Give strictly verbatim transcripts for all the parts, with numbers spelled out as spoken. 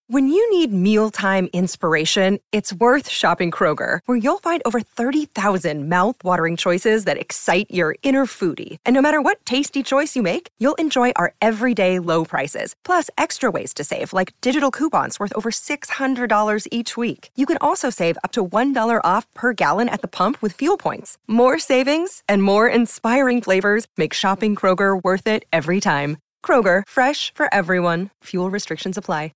When you need mealtime inspiration, it's worth shopping Kroger, where you'll find over thirty thousand mouth-watering choices that excite your inner foodie. And no matter what tasty choice you make, you'll enjoy our everyday low prices, plus extra ways to save, like digital coupons worth over six hundred dollars each week. You can also save up to one dollar off per gallon at the pump with fuel points. More savings and more inspiring flavors make shopping Kroger worth it every time. Kroger, fresh for everyone. Fuel restrictions apply.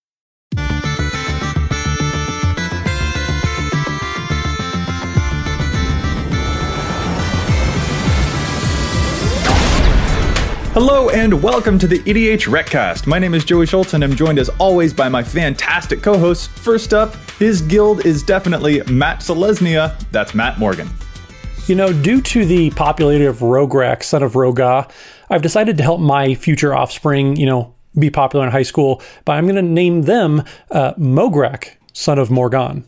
Hello and welcome to the E D H Recast. My name is Joey Schultz and I'm joined as always by my fantastic co-hosts. First up, his guild is definitely Matt Selesnya. That's Matt Morgan. You know, due to the popularity of Rograk, son of Roga, I've decided to help my future offspring, you know, be popular in high school, but I'm going to name them uh, Mograk, son of Morgan.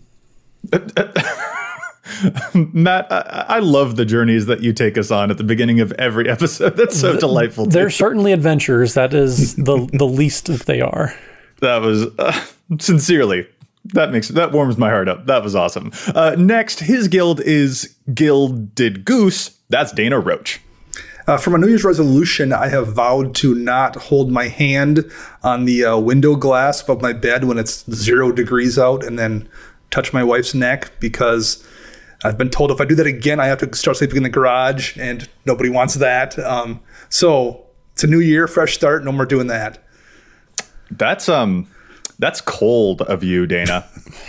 Matt, I, I love the journeys that you take us on at the beginning of every episode. That's so delightful. They're certainly adventures. That is the the least that they are. That was uh, sincerely. That makes that warms my heart up. That was awesome. Uh, next, his guild is Gilded Goose. That's Dana Roach. Uh, for my New Year's resolution, I have vowed to not hold my hand on the uh, window glass above my bed when it's zero degrees out, and then touch my wife's neck, because I've been told if I do that again, I have to start sleeping in the garage, and nobody wants that. Um, so it's a new year, fresh start. No more doing that. That's um, that's cold of you, Dana.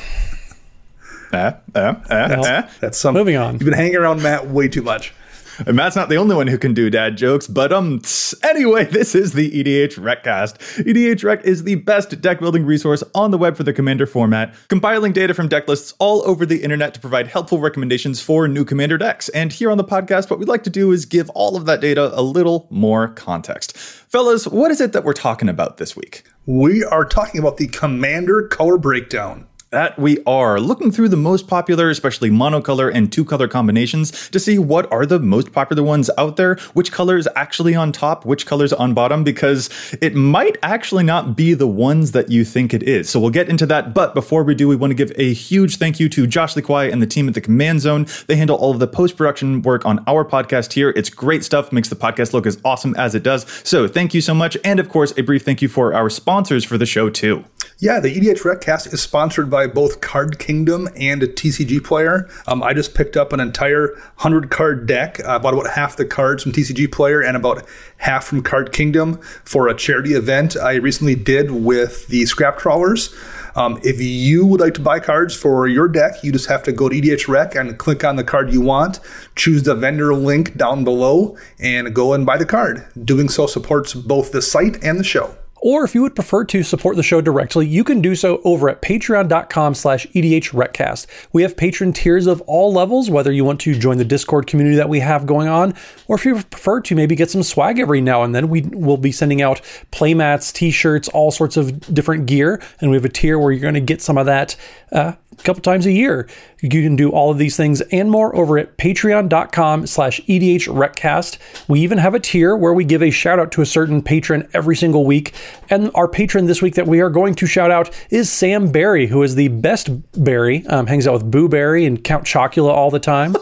eh, eh, eh, well, eh. That's some. Moving on. You've been hanging around Matt way too much. And Matt's not the only one who can do dad jokes, but um, tss, anyway, this is the E D H Recast. E D H Rec is the best deck building resource on the web for the Commander format, compiling data from deck lists all over the internet to provide helpful recommendations for new Commander decks. And here on the podcast, what we'd like to do is give all of that data a little more context. Fellas, what is it that we're talking about this week? We are talking about the Commander color breakdown. That we are looking through the most popular, especially monocolor and two-color combinations, to see what are the most popular ones out there, which color is actually on top, which color's on bottom, because it might actually not be the ones that you think it is. So we'll get into that, but before we do, we want to give a huge thank you to Josh Lequai and the team at the Command Zone. They handle all of the post-production work on our podcast here. It's great stuff, makes the podcast look as awesome as it does. So thank you so much, and of course, a brief thank you for our sponsors for the show, too. Yeah, the E D H Recast is sponsored by both Card Kingdom and a T C G Player. Um, I just picked up an entire one hundred card deck. I bought about half the cards from T C G Player and about half from Card Kingdom for a charity event I recently did with the Scrap Trawlers. Um, if you would like to buy cards for your deck, you just have to go to E D H Rec and click on the card you want, choose the vendor link down below, and go and buy the card. Doing so supports both the site and the show. Or if you would prefer to support the show directly, you can do so over at patreon.com slash EDHRecast. We have patron tiers of all levels, whether you want to join the Discord community that we have going on, or if you prefer to maybe get some swag every now and then. We will be sending out playmats, t-shirts, all sorts of different gear, and we have a tier where you're going to get some of that uh, a couple times a year. You can do all of these things and more over at patreon.com slash EDHRecast. We even have a tier where we give a shout out to a certain patron every single week. And our patron this week that we are going to shout out is Sam Barry, who is the best Barry, um, hangs out with Boo Berry and Count Chocula all the time.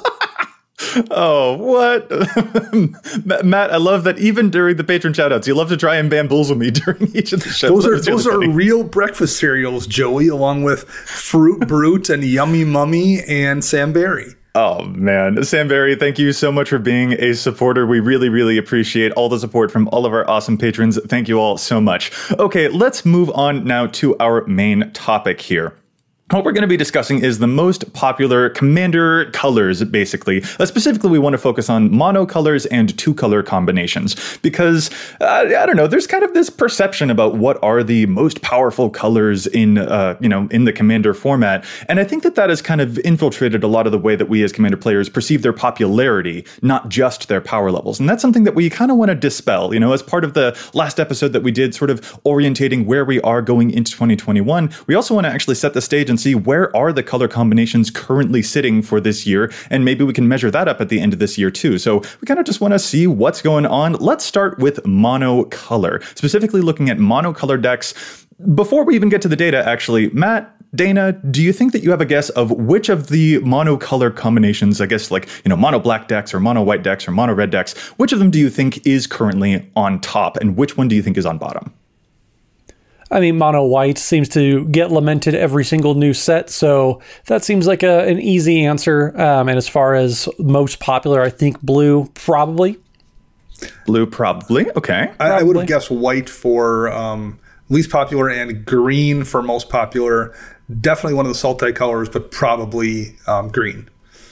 Oh, what? Matt, I love that even during the patron shoutouts, you love to try and bamboozle me during each of the shows. Those are those really are real breakfast cereals, Joey, along with Fruit Brute and Yummy Mummy and Sam Barry. Oh, man. Sam Barry, thank you so much for being a supporter. We really, really appreciate all the support from all of our awesome patrons. Thank you all so much. Okay, let's move on now to our main topic here. What we're going to be discussing is the most popular Commander colors, basically. Uh, specifically, we want to focus on monocolors and two-color combinations because, uh, I don't know, there's kind of this perception about what are the most powerful colors in, uh, you know, in the Commander format. And I think that that has kind of infiltrated a lot of the way that we as Commander players perceive their popularity, not just their power levels. And that's something that we kind of want to dispel, you know, as part of the last episode that we did, sort of orientating where we are going into twenty twenty-one. We also want to actually set the stage and see where are the color combinations currently sitting for this year, and maybe we can measure that up at the end of this year too. So we kind of just want to see what's going on. Let's start with monocolor, specifically looking at monocolor decks. Before we even get to the data, actually, Matt, Dana, do you think that you have a guess of which of the monocolor combinations, I guess like, you know, mono black decks or mono white decks or mono red decks, which of them do you think is currently on top and which one do you think is on bottom? I mean, mono white seems to get lamented every single new set, so that seems like a, an easy answer. Um, and as far as most popular, I think blue, probably. Blue, probably. Okay. I, I would have guessed white for um, least popular and green for most popular. Definitely one of the Sultai colors, but probably um, green.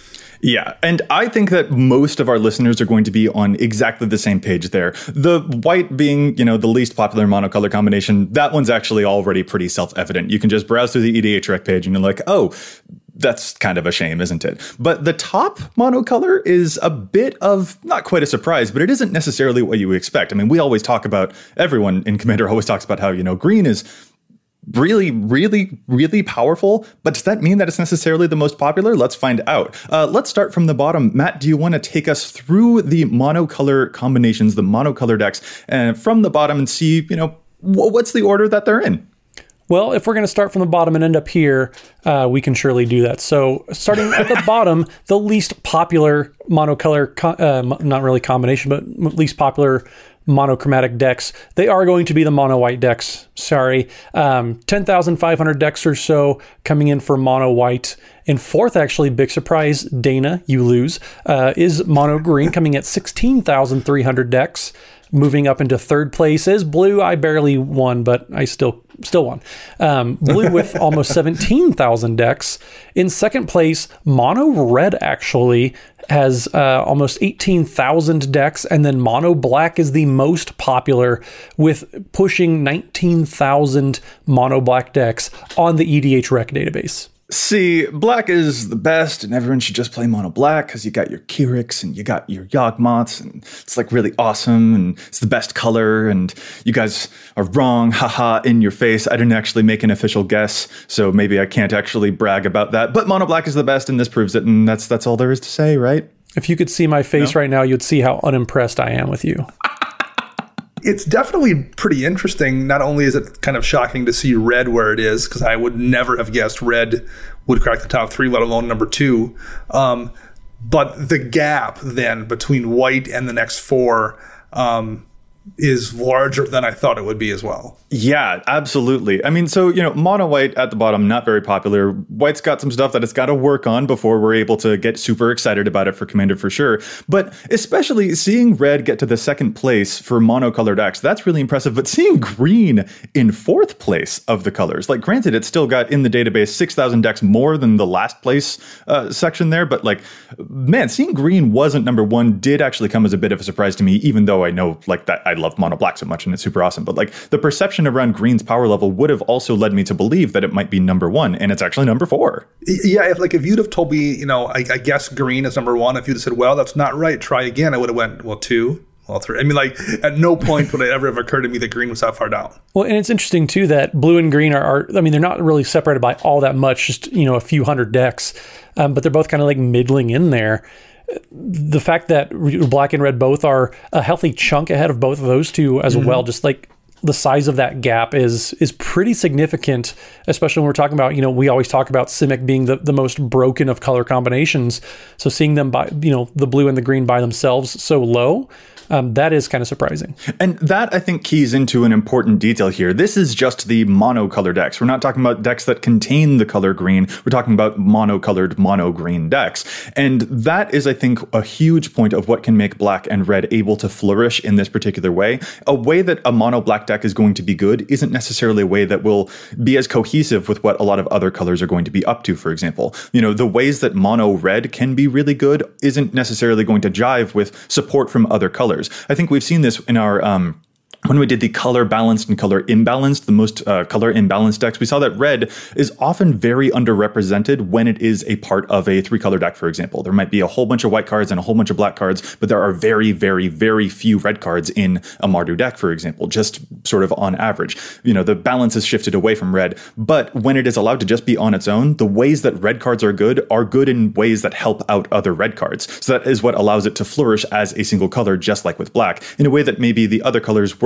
Yeah, and I think that most of our listeners are going to be on exactly the same page there. The white being, you know, the least popular monocolor combination, that one's actually already pretty self-evident. You can just browse through the E D H Rec page and you're like, oh, that's kind of a shame, isn't it? But the top monocolor is a bit of, not quite a surprise, but it isn't necessarily what you would expect. I mean, we always talk about, everyone in Commander always talks about how, you know, green is really, really, really powerful. But does that mean that it's necessarily the most popular? Let's find out. Uh, let's start from the bottom. Matt, do you want to take us through the monocolor combinations, the monocolor decks, and from the bottom and see, you know, what's the order that they're in? Well, if we're going to start from the bottom and end up here, uh, we can surely do that. So starting at the bottom, the least popular monocolor, co- uh, not really combination, but least popular monochromatic decks, they are going to be the mono white decks. Sorry. Um, ten thousand five hundred decks or so coming in for mono white. In fourth, actually, big surprise, Dana, you lose, uh, is mono green coming at sixteen thousand three hundred decks. Moving up into third place is blue. I barely won, but I still still won. Um, blue with almost seventeen thousand decks. In second place, mono red actually has uh, almost eighteen thousand decks. And then mono black is the most popular with pushing nineteen thousand mono black decks on the E D H Rec database. See, black is the best, and everyone should just play mono black because you got your Kyrix and you got your Yawgmoths, and it's like really awesome, and it's the best color, and you guys are wrong, haha, in your face. I didn't actually make an official guess, so maybe I can't actually brag about that, but mono black is the best, and this proves it, and that's that's all there is to say, right? If you could see my face no? right now, you'd see how unimpressed I am with you. It's definitely pretty interesting. Not only is it kind of shocking to see red where it is, because I would never have guessed red would crack the top three, let alone number two. Um, but the gap then between white and the next four um, is larger than I thought it would be as well. Yeah, absolutely. I mean, so, you know, mono white at the bottom, not very popular. White's got some stuff that it's got to work on before we're able to get super excited about it for Commander for sure. But especially seeing red get to the second place for monocolored decks, that's really impressive. But seeing green in fourth place of the colors, like granted, it's still got in the database six thousand decks more than the last place uh, section there. But like, man, seeing green wasn't number one did actually come as a bit of a surprise to me, even though I know like that I love mono black so much and it's super awesome. But like the perception around green's power level would have also led me to believe that it might be number one, and it's actually number four. Yeah, if like if you'd have told me, you know, I, I guess green is number one, if you'd have said, well, that's not right, try again, I would have went, well, two, well, three. I mean, like at no point would it ever have occurred to me that green was that far down. Well, and it's interesting too that blue and green are, are I mean, they're not really separated by all that much, just, you know, a few hundred decks, um, but they're both kind of like middling in there. The fact that black and red both are a healthy chunk ahead of both of those two as mm-hmm. well, just like the size of that gap is is pretty significant, especially when we're talking about, you know, we always talk about Simic being the, the most broken of color combinations. So seeing them by, you know, the blue and the green by themselves so low, um, that is kind of surprising. And that, I think, keys into an important detail here. This is just the monocolor decks. We're not talking about decks that contain the color green. We're talking about monocolored mono green decks. And that is, I think, a huge point of what can make black and red able to flourish in this particular way. A way that a mono black deck is going to be good isn't necessarily a way that will be as cohesive with what a lot of other colors are going to be up to, for example. You know, the ways that mono red can be really good isn't necessarily going to jive with support from other colors. I think we've seen this in our um when we did the color balanced and color imbalanced, the most uh, color imbalanced decks, we saw that red is often very underrepresented when it is a part of a three color deck, for example. There might be a whole bunch of white cards and a whole bunch of black cards, but there are very, very, very few red cards in a Mardu deck, for example, just sort of on average. You know, the balance is shifted away from red, but when it is allowed to just be on its own, the ways that red cards are good are good in ways that help out other red cards. So that is what allows it to flourish as a single color, just like with black, in a way that maybe the other colors were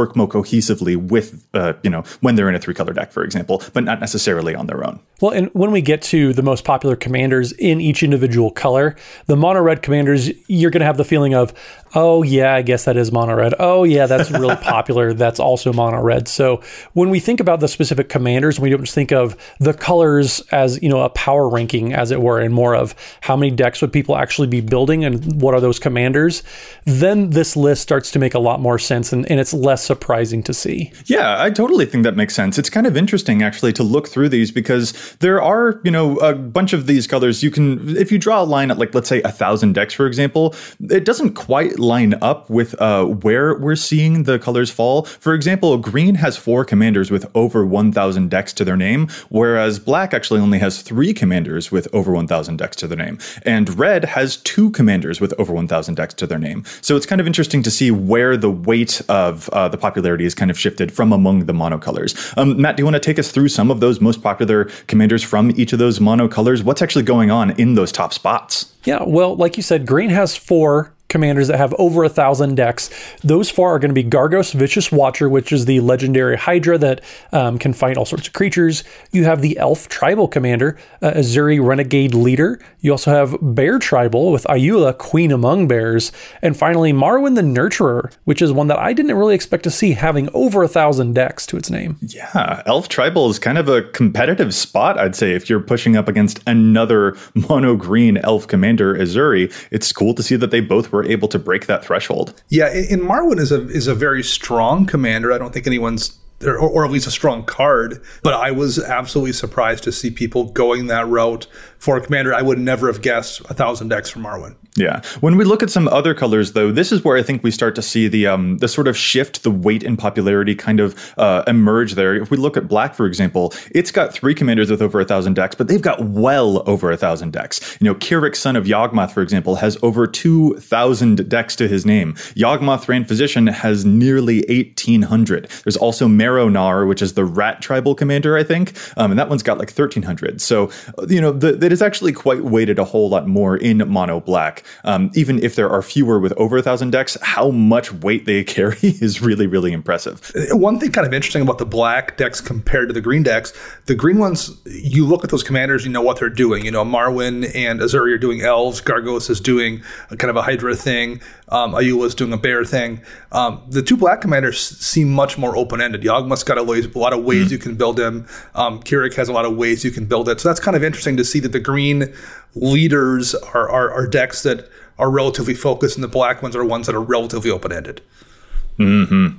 work more cohesively with, uh, you know, when they're in a three-color deck, for example, but not necessarily on their own. Well, and when we get to the most popular commanders in each individual color, the mono red commanders, you're going to have the feeling of, oh yeah, I guess that is mono red. Oh yeah, that's really popular. That's also mono red. So when we think about the specific commanders, we don't just think of the colors as, you know, a power ranking, as it were, and more of how many decks would people actually be building and what are those commanders, then this list starts to make a lot more sense, and, and it's less surprising to see. Yeah, I totally think that makes sense. It's kind of interesting actually to look through these because there are, you know, a bunch of these colors. You can, if you draw a line at like, let's say a thousand decks, for example, it doesn't quite line up with uh, where we're seeing the colors fall. For example, green has four commanders with over one thousand decks to their name, whereas black actually only has three commanders with over one thousand decks to their name. And red has two commanders with over one thousand decks to their name. So it's kind of interesting to see where the weight of uh, the popularity is kind of shifted from among the monocolors. Um, Matt, do you want to take us through some of those most popular commanders from each of those monocolors? What's actually going on in those top spots? Yeah, well, like you said, green has four commanders that have over a thousand decks. Those four are going to be Gargos Vicious Watcher, which is the legendary Hydra that um, can fight all sorts of creatures. You have the Elf Tribal Commander, uh, Azuri Renegade Leader. You also have Bear Tribal with Ayula, Queen Among Bears. And finally, Marwyn the Nurturer, which is one that I didn't really expect to see having over a thousand decks to its name. Yeah, Elf Tribal is kind of a competitive spot, I'd say, if you're pushing up against another mono-green Elf Commander, Azuri. It's cool to see that they both were able to break that threshold. Yeah, and Marwyn is a is a very strong commander. I don't think anyone's, or, or at least a strong card, but I was absolutely surprised to see people going that route for a commander. I would never have guessed a thousand decks from Marwyn. Yeah. When we look at some other colors, though, this is where I think we start to see the um, the sort of shift, the weight and popularity kind of uh, emerge there. If we look at black, for example, it's got three commanders with over a thousand decks, but they've got well over a thousand decks. You know, Kyrix, son of Yawgmoth, for example, has over two thousand decks to his name. Yawgmoth Thran Physician has nearly eighteen hundred. There's also Marrow-Gnawer, which is the rat tribal commander, I think, um, and that one's got like thirteen hundred. So, you know, the, that is actually quite weighted a whole lot more in mono black. Um, even if there are fewer with over a thousand decks, how much weight they carry is really, really impressive. One thing kind of interesting about the black decks compared to the green decks, the green ones, you look at those commanders, you know what they're doing. You know, Marwyn and Azuri are doing elves. Gargos is doing a kind of a Hydra thing. Um, Ayula is doing a bear thing. Um, the two black commanders seem much more open-ended. Yawgmoth's got a, ways, a lot of ways mm. you can build him. Um, Kyrix has a lot of ways you can build it. So that's kind of interesting to see that the green leaders are, are, are decks that are relatively focused, and the black ones are ones that are relatively open-ended. Mm-hmm.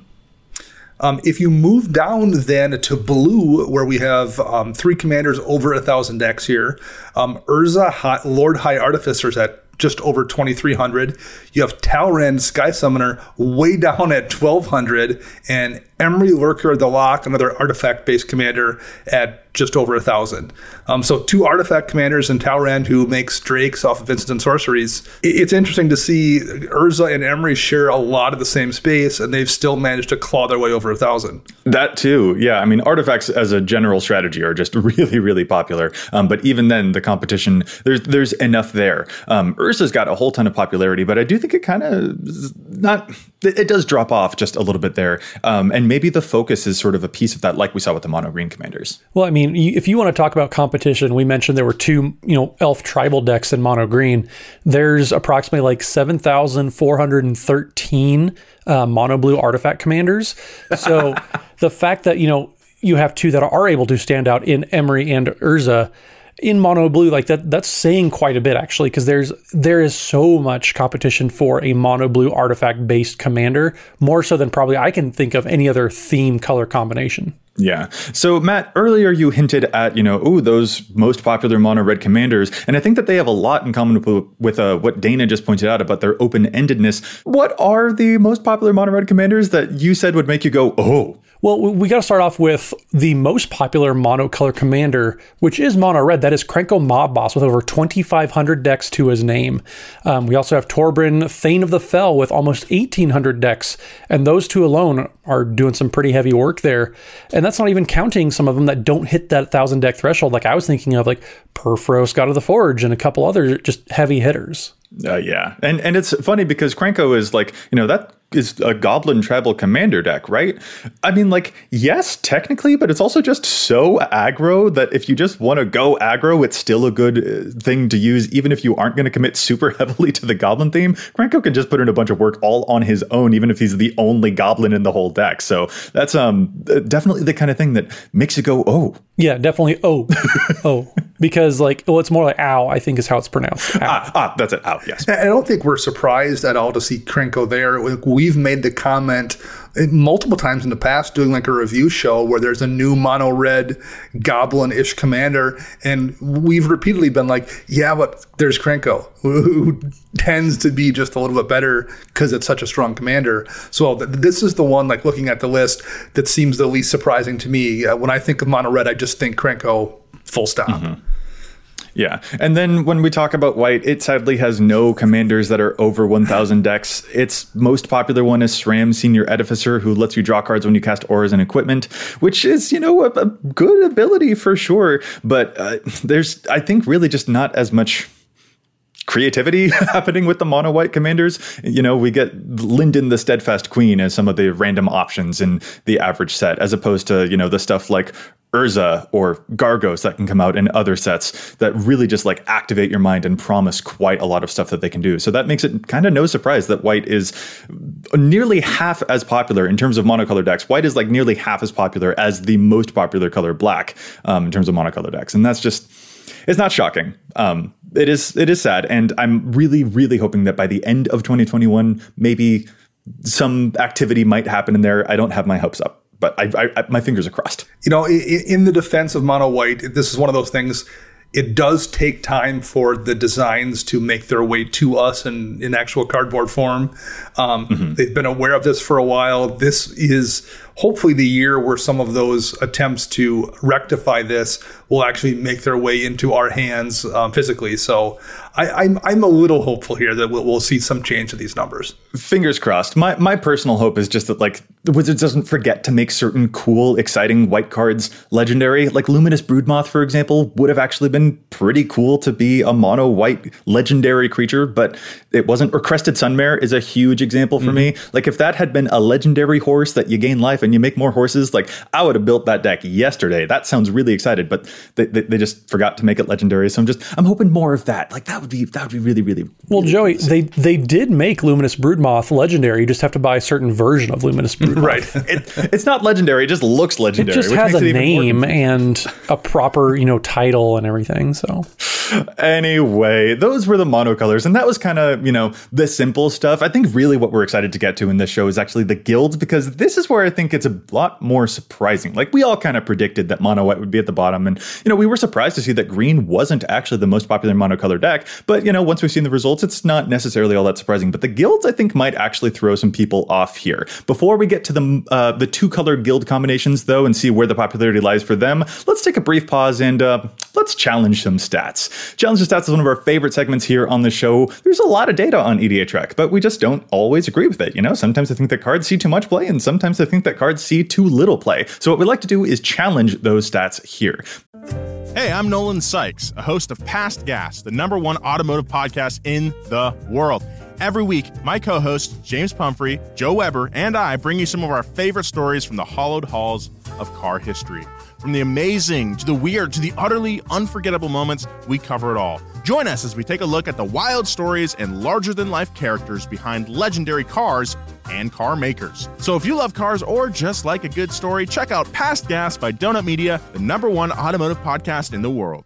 Um, if you move down then to blue, where we have um, three commanders over a thousand decks here, um, Urza, High, Lord High Artificer's at just over twenty-three hundred. You have Talrand, Sky Summoner, way down at twelve hundred, and Emry, Lurker of the Loch, another artifact-based commander, at just over a thousand. Um, so two artifact commanders and Talrand, who makes drakes off of instant sorceries. It's interesting to see Urza and Emry share a lot of the same space, and they've still managed to claw their way over a thousand. That too, yeah. I mean, artifacts as a general strategy are just really, really popular. Um, but even then, the competition, there's there's enough there. Um, Urza's got a whole ton of popularity, but I do think it kind of not. It does drop off just a little bit there, um, and maybe the focus is sort of a piece of that, like we saw with the mono green commanders. Well, I mean, if you want to talk about competition, we mentioned there were two, you know, elf tribal decks in mono green. There's approximately like seven thousand four hundred thirteen uh, mono blue artifact commanders. So the fact that, you know, you have two that are able to stand out in Emry and Urza in mono blue, like that, that's saying quite a bit actually, because there's there is so much competition for a mono blue artifact based commander, more so than probably I can think of any other theme color combination. Yeah. So, Matt, earlier you hinted at, you know, ooh, those most popular mono red commanders. And I think that they have a lot in common with, with uh, what Dana just pointed out about their open-endedness. What are the most popular mono red commanders that you said would make you go, oh? Well, we got to start off with the most popular monocolor commander, which is mono red. That is Krenko Mob Boss with over twenty-five hundred decks to his name. Um, we also have Torbran, Thane of the Fell with almost eighteen hundred decks. And those two alone are doing some pretty heavy work there. And that's not even counting some of them that don't hit that thousand deck threshold. Like I was thinking of like Purphoros, God of the Forge, and a couple other just heavy hitters. Uh, yeah. And and it's funny because Krenko is like, you know, that is a Goblin Tribal Commander deck, right? I mean, like, yes, technically, but it's also just so aggro that if you just want to go aggro, it's still a good uh, thing to use, even if you aren't going to commit super heavily to the Goblin theme. Krenko can just put in a bunch of work all on his own, even if he's the only Goblin in the whole deck. So that's um definitely the kind of thing that makes you go, oh. Yeah, definitely. Oh, oh, because like, well, it's more like ow, I think is how it's pronounced. Ow. Ah, ah, that's it. Ow, yes. I don't think we're surprised at all to see Krenko there. We've made the comment multiple times in the past doing like a review show where there's a new mono red goblin-ish commander, and we've repeatedly been like, yeah, but there's Krenko, who, who tends to be just a little bit better because it's such a strong commander. So th- this is the one, like looking at the list, that seems the least surprising to me. Uh, when I think of mono red, I just think Krenko, full stop. Mm-hmm. Yeah. And then when we talk about white, it sadly has no commanders that are over one thousand decks. Its most popular one is SRAM, Senior Edificer, who lets you draw cards when you cast auras and equipment, which is, you know, a, a good ability for sure. But uh, there's, I think, really just not as much creativity happening with the mono white commanders. You know, we get Lyndon the Steadfast Queen as some of the random options in the average set, as opposed to, you know, the stuff like Urza or Gargos that can come out in other sets that really just like activate your mind and promise quite a lot of stuff that they can do. So that makes it kind of no surprise that white is nearly half as popular in terms of monocolor decks. White is like nearly half as popular as the most popular color, black, um, in terms of monocolor decks. And that's just, it's not shocking. Um, it is, it is sad. And I'm really, really hoping that by the end of twenty twenty-one, maybe some activity might happen in there. I don't have my hopes up, but I, I, I my fingers are crossed. You know, in, in the defense of mono white, this is one of those things. It does take time for the designs to make their way to us in, in actual cardboard form. Um, mm-hmm. They've been aware of this for a while. This is hopefully the year where some of those attempts to rectify this will actually make their way into our hands um, physically. So I, I'm I'm a little hopeful here that we'll, we'll see some change to these numbers. Fingers crossed. My my personal hope is just that like the Wizards doesn't forget to make certain cool, exciting white cards legendary. Like Luminous Broodmoth, for example, would have actually been pretty cool to be a mono white legendary creature, but it wasn't. Or Crested Sunmare is a huge example for mm-hmm. me. Like if that had been a legendary horse that you gain life and you make more horses, like I would have built that deck yesterday. That sounds really excited, but they, they, they just forgot to make it legendary. So I'm just I'm hoping more of that. Like that would be that would be really really well. Really Joey, cool. they they did make Luminous Broodmoth legendary. You just have to buy a certain version of Luminous Broodmoth. Right. It, it's not legendary. It just looks legendary. It just which has makes a it even name more and a proper, you know, title and everything. So anyway, those were the monocolors, and that was kind of, you know, the simple stuff. I think really what we're excited to get to in this show is actually the guilds, because this is where I think it's a lot more surprising. Like we all kind of predicted that mono white would be at the bottom, and you know, we were surprised to see that green wasn't actually the most popular monocolor deck. But you know, once we've seen the results, it's not necessarily all that surprising. But the guilds, I think, might actually throw some people off here. Before we get to the uh, the two color guild combinations, though, and see where the popularity lies for them, let's take a brief pause and uh, let's challenge some stats. Challenge the Stats is one of our favorite segments here on the show. There's a lot of data on E D H Rec, but we just don't always agree with it. You know, sometimes I think that cards see too much play, and sometimes I think that cards see too little play. So what we like to do is challenge those stats here. Hey, I'm Nolan Sykes, a host of Past Gas, the number one automotive podcast in the world. Every week, my co-hosts, James Pumphrey, Joe Weber, and I bring you some of our favorite stories from the hallowed halls of car history. From the amazing to the weird to the utterly unforgettable moments, we cover it all. Join us as we take a look at the wild stories and larger-than-life characters behind legendary cars and car makers. So if you love cars or just like a good story, check out Past Gas by Donut Media, the number one automotive podcast in the world.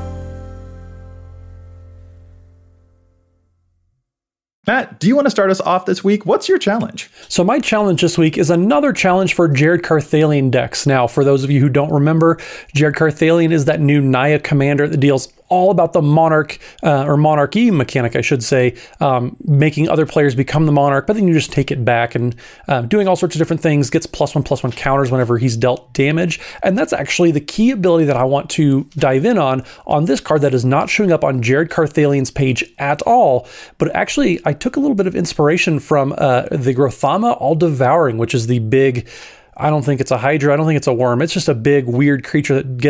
Matt, do you want to start us off this week? What's your challenge? So my challenge this week is another challenge for Jared Carthalion decks. Now, for those of you who don't remember, Jared Carthalion is that new Naya commander that deals all about the monarch uh, or monarchy mechanic, I should say, um, making other players become the monarch, but then you just take it back and uh, doing all sorts of different things, gets plus one, plus one counters whenever he's dealt damage. And that's actually the key ability that I want to dive in on, on this card that is not showing up on Jared Carthalion's page at all. But actually, I took a little bit of inspiration from uh, the Grothama All-Devouring, which is the big, I don't think it's a Hydra, I don't think it's a worm, it's just a big weird creature that gets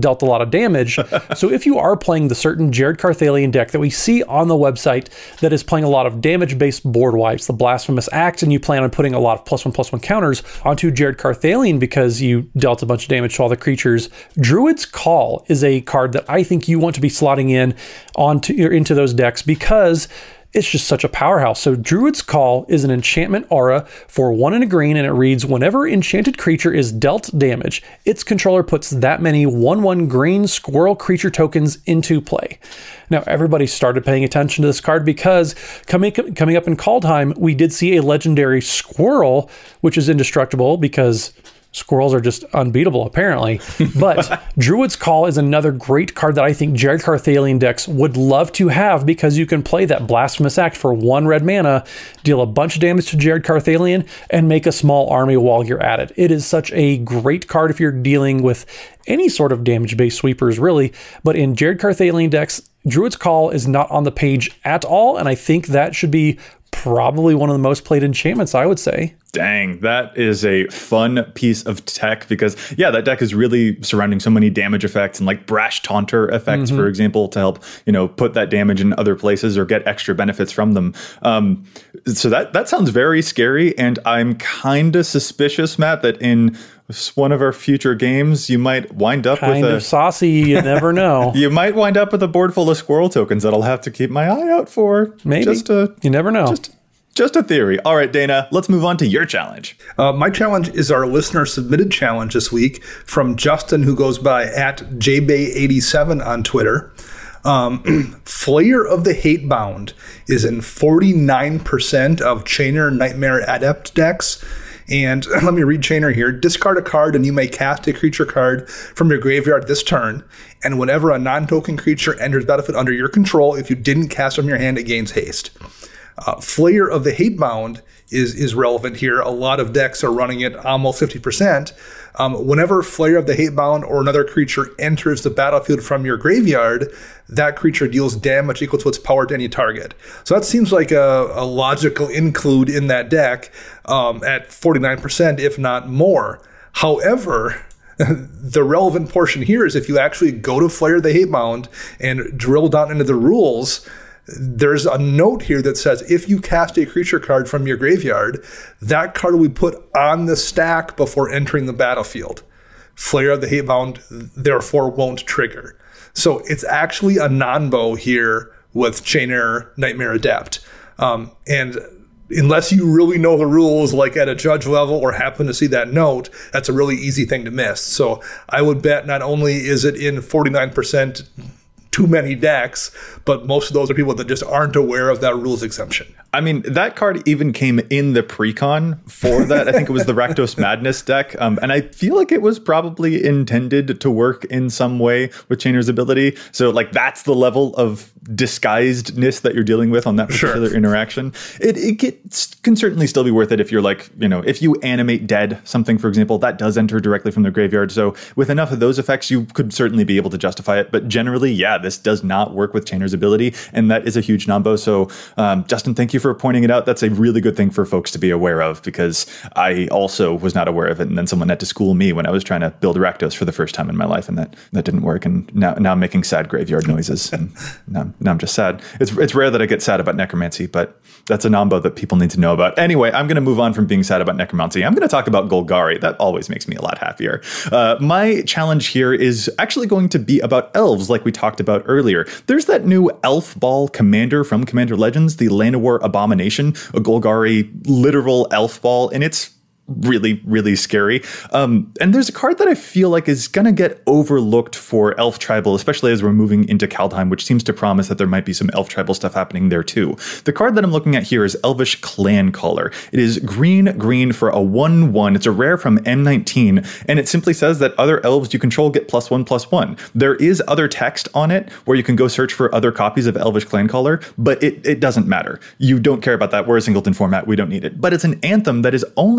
dealt a lot of damage. So if you are playing the certain Jared Carthalion deck that we see on the website that is playing a lot of damage-based board wipes, the Blasphemous Act, and you plan on putting a lot of plus one, plus one counters onto Jared Carthalion because you dealt a bunch of damage to all the creatures, Druid's Call is a card that I think you want to be slotting in onto into those decks because it's just such a powerhouse. So Druid's Call is an enchantment aura for one and a green, and it reads, whenever enchanted creature is dealt damage, its controller puts that many one one green squirrel creature tokens into play. Now, everybody started paying attention to this card because coming, coming up in call time, we did see a legendary squirrel, which is indestructible because squirrels are just unbeatable, apparently. But Druid's Call is another great card that I think Jared Carthalion decks would love to have because you can play that Blasphemous Act for one red mana, deal a bunch of damage to Jared Carthalion, and make a small army while you're at it. It is such a great card if you're dealing with any sort of damage-based sweepers, really. But in Jared Carthalion decks, Druid's Call is not on the page at all, and I think that should be probably one of the most played enchantments, I would say. Dang, that is a fun piece of tech because, yeah, that deck is really surrounding so many damage effects and like Brash Taunter effects, mm-hmm. for example, to help, you know, put that damage in other places or get extra benefits from them. Um, so that that sounds very scary. And I'm kind of suspicious, Matt, that in one of our future games, you might wind up kind with a of saucy. You never know. You might wind up with a board full of squirrel tokens that I'll have to keep my eye out for. Maybe. Just to, you never know. Just, Just a theory. All right, Dana, let's move on to your challenge. Uh, my challenge is our listener submitted challenge this week from Justin, who goes by at J Bay eighty-seven on Twitter. Um, Flayer of the Hatebound is in forty-nine percent of Chainer Nightmare Adept decks. And let me read Chainer here. Discard a card and you may cast a creature card from your graveyard this turn. And whenever a non-token creature enters battlefield under your control, if you didn't cast from your hand, it gains haste. Uh, Flayer of the Hatebound is is relevant here. A lot of decks are running it almost fifty percent. Um, whenever Flayer of the Hatebound or another creature enters the battlefield from your graveyard, that creature deals damage equal to its power to any target. So that seems like a, a logical include in that deck um, at forty-nine percent, if not more. However, the relevant portion here is if you actually go to Flayer of the Hatebound and drill down into the rules, there's a note here that says if you cast a creature card from your graveyard, that card will be put on the stack before entering the battlefield. Flayer of the Hatebound, therefore, won't trigger. So it's actually a non-bow here with Chainer Nightmare Adept. Um, and unless you really know the rules, like at a judge level or happen to see that note, that's a really easy thing to miss. So I would bet not only is it in forty-nine percent too many decks, but most of those are people that just aren't aware of that rules exemption. I mean, that card even came in the precon for that. I think it was the Rakdos Madness deck. Um, and I feel like it was probably intended to work in some way with Chainer's ability. So like that's the level of disguisedness that you're dealing with on that particular sure. interaction. It, it gets, can certainly still be worth it if you're like, you know, if you animate dead something, for example, that does enter directly from the graveyard. So with enough of those effects, you could certainly be able to justify it. But generally, yeah, this does not work with Chainer's ability. And that is a huge nombo. So um, Justin, thank you for pointing it out. That's a really good thing for folks to be aware of because I also was not aware of it. And then someone had to school me when I was trying to build Rakdos for the first time in my life. And that, that didn't work. And now, now I'm making sad graveyard noises. And now, now I'm just sad. It's it's rare that I get sad about necromancy, but that's a nombo that people need to know about. Anyway, I'm going to move on from being sad about necromancy. I'm going to talk about Golgari. That always makes me a lot happier. Uh, my challenge here is actually going to be about elves like we talked about earlier. There's that new elf ball commander from Commander Legends, the Llanowar Abomination, a Golgari literal elf ball, and it's really, really scary. Um, and there's a card that I feel like is going to get overlooked for Elf Tribal, especially as we're moving into Kaldheim, which seems to promise that there might be some Elf Tribal stuff happening there too. The card that I'm looking at here is Elvish Clancaller. It is green, green for a one one. It's a rare from M nineteen, and it simply says that other elves you control get plus one, plus one. There is other text on it where you can go search for other copies of Elvish Clancaller, but it, it doesn't matter. You don't care about that. We're a singleton format. We don't need it. But it's an anthem that is only showing up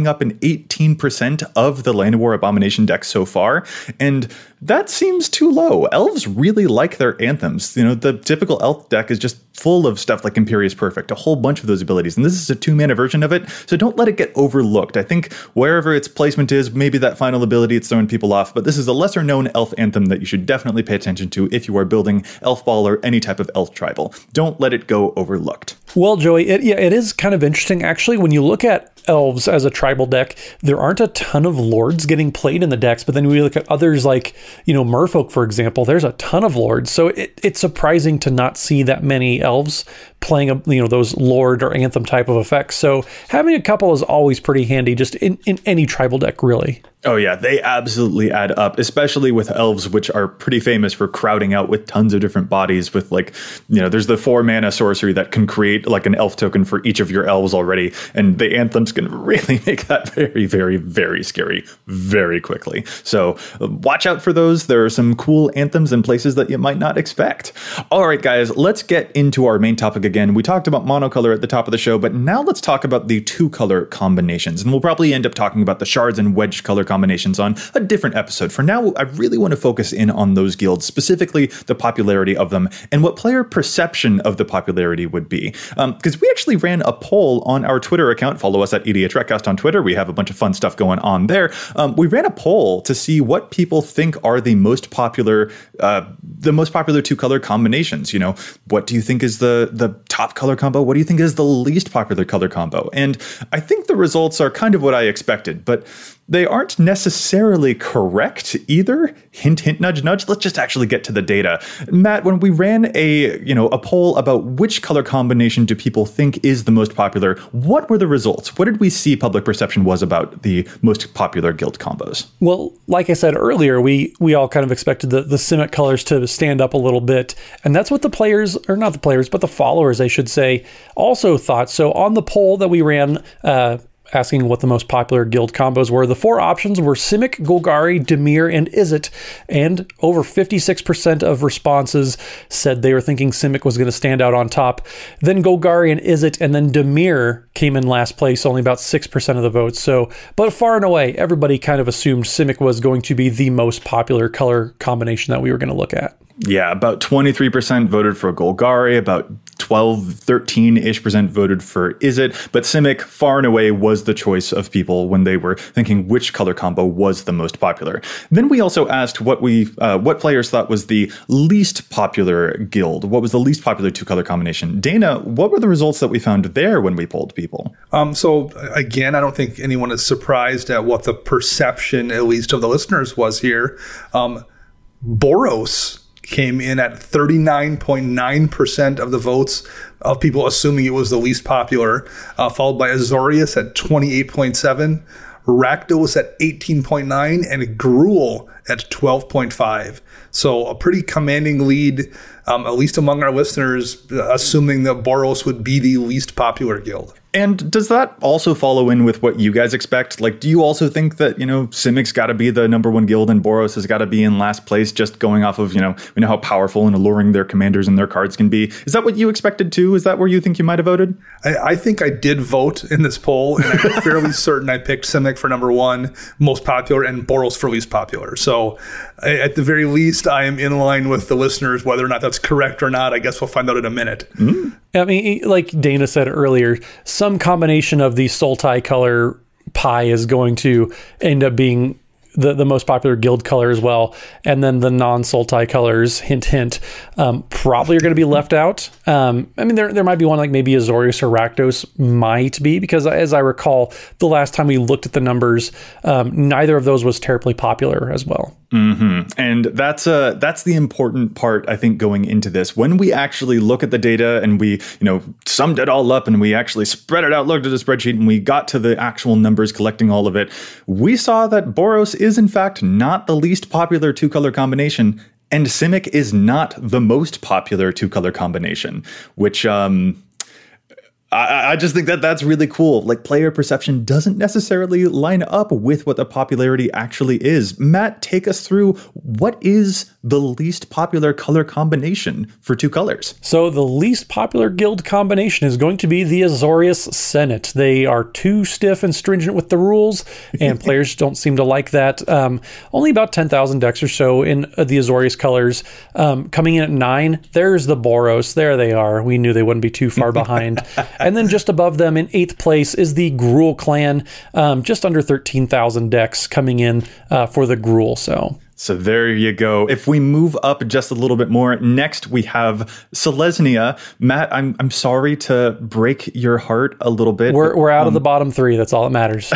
up in eighteen percent of the Llanowar Abomination deck so far, and that seems too low. Elves really like their anthems. You know, the typical elf deck is just full of stuff like Imperious Perfect, a whole bunch of those abilities, and this is a two-mana version of it, so don't let it get overlooked. I think wherever its placement is, maybe that final ability, it's throwing people off, but this is a lesser-known elf anthem that you should definitely pay attention to if you are building Elf Ball or any type of elf tribal. Don't let it go overlooked. Well, Joey, it, yeah, it is kind of interesting, actually, when you look at elves as a tribal deck, there aren't a ton of lords getting played in the decks, but then we look at others like, you know, Merfolk, for example, there's a ton of lords. So it, it's surprising to not see that many elves playing, a, you know, those lord or anthem type of effects. So having a couple is always pretty handy, just in, in any tribal deck, really. Oh yeah, they absolutely add up, especially with elves, which are pretty famous for crowding out with tons of different bodies with, like, you know, there's the four mana sorcery that can create like an elf token for each of your elves already. And the anthems can really make that very, very, very scary very quickly. So uh, watch out for those. There are some cool anthems in places that you might not expect. All right, guys, let's get into our main topic again. We talked about monocolor at the top of the show, but now let's talk about the two color combinations. And we'll probably end up talking about the shards and wedge color combinations on a different episode. For now, I really want to focus in on those guilds, specifically the popularity of them and what player perception of the popularity would be. Because um, we actually ran a poll on our Twitter account. Follow us at EDHRECast on Twitter. We have a bunch of fun stuff going on there. Um, we ran a poll to see what people think are the most popular, uh, the most popular two color combinations. You know, what do you think is the the top color combo? What do you think is the least popular color combo? And I think the results are kind of what I expected, but they aren't necessarily correct either. Hint, hint, nudge, nudge. Let's just actually get to the data. Matt, when we ran a, you know, a poll about which color combination do people think is the most popular, what were the results? What did we see public perception was about the most popular guild combos? Well, like I said earlier, we we all kind of expected the, the Simic colors to stand up a little bit. And that's what the players, or not the players, but the followers, I should say, also thought. So on the poll that we ran, uh, asking what the most popular guild combos were, the four options were Simic, Golgari, Dimir, and Izzet, and over fifty-six percent of responses said they were thinking Simic was going to stand out on top. Then Golgari and Izzet, and then Dimir came in last place, only about six percent of the votes. So, but far and away, everybody kind of assumed Simic was going to be the most popular color combination that we were going to look at. Yeah, about twenty-three percent voted for Golgari, about twelve, thirteen-ish percent voted for Izzet, but Simic far and away was the choice of people when they were thinking which color combo was the most popular. Then we also asked what we, uh, what players thought was the least popular guild. What was the least popular two-color combination? Dana, what were the results that we found there when we polled people? Um, so again, I don't think anyone is surprised at what the perception, at least of the listeners, was here. Um, Boros came in at thirty-nine point nine percent of the votes of people assuming it was the least popular, uh, followed by Azorius at twenty-eight point seven, Rakdos at eighteen point nine, and Gruul at twelve point five. So a pretty commanding lead, um, at least among our listeners, uh, assuming that Boros would be the least popular guild. And does that also follow in with what you guys expect? Like, do you also think that, you know, Simic's got to be the number one guild and Boros has got to be in last place, just going off of, you know, we know how powerful and alluring their commanders and their cards can be? Is that what you expected too? Is that where you think you might have voted? I, I think I did vote in this poll, and I'm fairly certain I picked Simic for number one, most popular, and Boros for least popular. So at the very least, I am in line with the listeners. Whether or not that's correct or not, I guess we'll find out in a minute. Mm. I mean, like Dana said earlier, some combination of the Sultai color pie is going to end up being the, the most popular guild color as well. And then the non-Sultai colors, hint, hint, um, probably are going to be left out. Um, I mean, there there might be one like maybe Azorius or Rakdos might be, because as I recall, the last time we looked at the numbers, um, neither of those was terribly popular as well. Mm-hmm. And that's uh, that's the important part, I think, going into this. When we actually look at the data and we, you know, summed it all up and we actually spread it out, looked at the spreadsheet, and we got to the actual numbers, collecting all of it, we saw that Boros is, in fact, not the least popular two-color combination, and Simic is not the most popular two-color combination, which... um. I, I just think that that's really cool. Like, player perception doesn't necessarily line up with what the popularity actually is. Matt, take us through what is the least popular color combination for two colors. So the least popular guild combination is going to be the Azorius Senate. They are too stiff and stringent with the rules, and players don't seem to like that. Um, only about ten thousand decks or so in uh, the Azorius colors. Um, coming in at nine, there's the Boros. There they are. We knew they wouldn't be too far behind. And then just above them in eighth place is the Gruul clan, um, just under thirteen thousand decks coming in uh, for the Gruul. So. So there you go. If we move up just a little bit more, next we have Selesnya. Matt, I'm I'm sorry to break your heart a little bit. We're we're out um, of the bottom three. That's all that matters.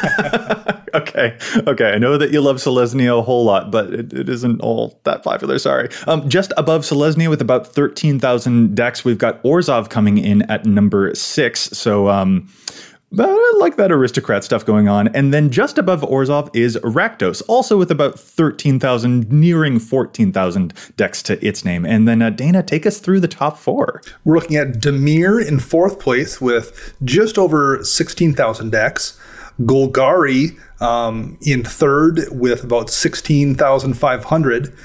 Okay. Okay. I know that you love Selesnya a whole lot, but it, it isn't all that popular. Sorry. Um, just above Selesnya with about thirteen thousand decks, we've got Orzhov coming in at number six. So, um, but I like that aristocrat stuff going on. And then just above Orzhov is Rakdos, also with about thirteen thousand, nearing fourteen thousand decks to its name. And then uh, Dana, take us through the top four. We're looking at Dimir in fourth place with just over sixteen thousand decks. Golgari um, in third with about sixteen thousand five hundred.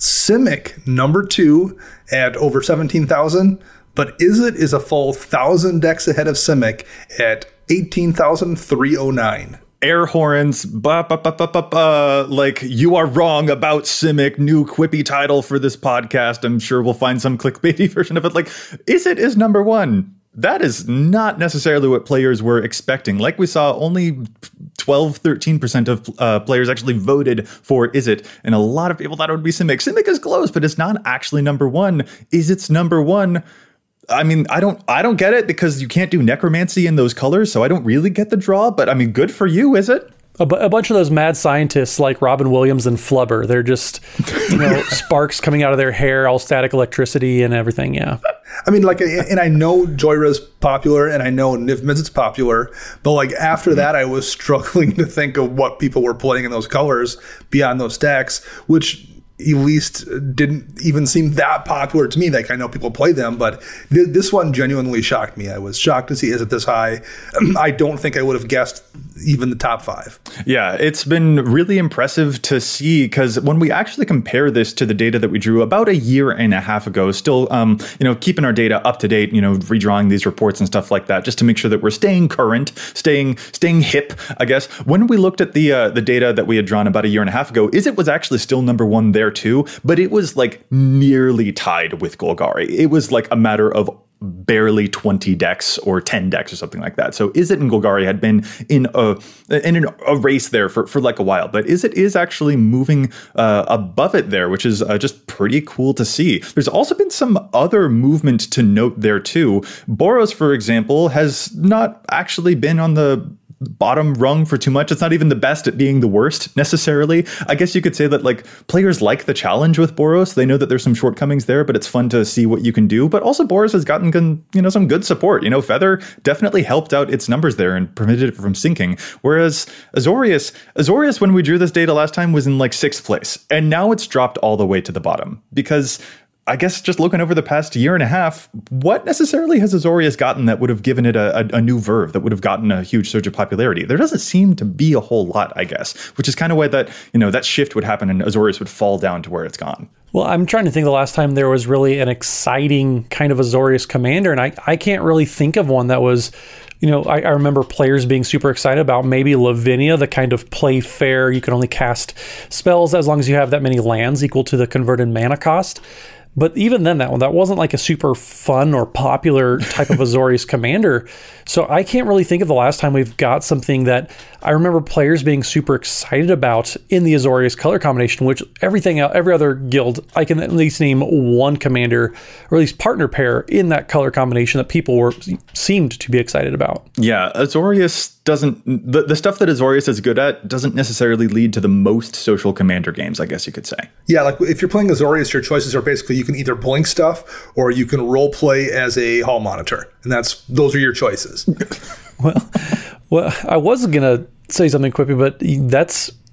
Simic, number two, at over seventeen thousand. But Izzet is a full one thousand decks ahead of Simic at eighteen thousand three hundred nine. Air horns, ba, ba, ba, ba, ba, ba, like, you are wrong about Simic, new quippy title for this podcast. I'm sure we'll find some clickbaity version of it. Like, Izzet is number one. That is not necessarily what players were expecting. Like we saw, only twelve, thirteen percent of uh, players actually voted for Izzet, and a lot of people thought it would be Simic. Simic is close, but it's not actually number one. Izzet's number one. I mean, I don't I don't get it, because you can't do necromancy in those colors, so I don't really get the draw, but I mean, good for you, Izzet. A, b- a bunch of those mad scientists like Robin Williams and Flubber. They're just, you know, sparks coming out of their hair, all static electricity and everything. Yeah. I mean, like, and I know Jhoira's popular, and I know Niv Mizzet's popular, but like after that, I was struggling to think of what people were playing in those colors beyond those decks, which at least didn't even seem that popular to me. Like, I know people play them, but th- this one genuinely shocked me. I was shocked to see Izzet this high. I don't think I would have guessed even the top five. Yeah, it's been really impressive to see, because when we actually compare this to the data that we drew about a year and a half ago, still, um, you know, keeping our data up to date, you know, redrawing these reports and stuff like that, just to make sure that we're staying current, staying staying hip, I guess. When we looked at the uh, the data that we had drawn about a year and a half ago, Izzet was actually still number one there too, but it was like nearly tied with Golgari. It was like a matter of barely twenty decks or ten decks or something like that. So Izzet and Golgari had been in a in a race there for, for like a while, but Izzet is actually moving uh, above it there, which is uh, just pretty cool to see. There's also been some other movement to note there too. Boros, for example, has not actually been on the bottom rung for too much. It's not even the best at being the worst necessarily. I guess you could say that like players like the challenge with Boros. They know that there's some shortcomings there, but it's fun to see what you can do. But also Boros has gotten, you know, some good support. You know, Feather definitely helped out its numbers there and prevented it from sinking. Whereas Azorius, Azorius, when we drew this data last time, was in like sixth place, and now it's dropped all the way to the bottom because I guess just looking over the past year and a half, what necessarily has Azorius gotten that would have given it a, a, a new verve, that would have gotten a huge surge of popularity? There doesn't seem to be a whole lot, I guess, which is kind of why that, you know, that shift would happen and Azorius would fall down to where it's gone. Well, I'm trying to think the last time there was really an exciting kind of Azorius commander, and I, I can't really think of one that was, you know, I, I remember players being super excited about maybe Lavinia, the kind of play fair, you can only cast spells as long as you have that many lands equal to the converted mana cost. But even then, that one, that wasn't like a super fun or popular type of Azorius commander. So I can't really think of the last time we've got something that I remember players being super excited about in the Azorius color combination, which everything, every other guild, I can at least name one commander or at least partner pair in that color combination that people were seemed to be excited about. Yeah, Azorius doesn't, the, the stuff that Azorius is good at doesn't necessarily lead to the most social commander games, I guess you could say. Yeah, like if you're playing Azorius, your choices are basically you can either blink stuff or you can role play as a hall monitor. And that's those are your choices. well, well, I was going to say something quippy, but that's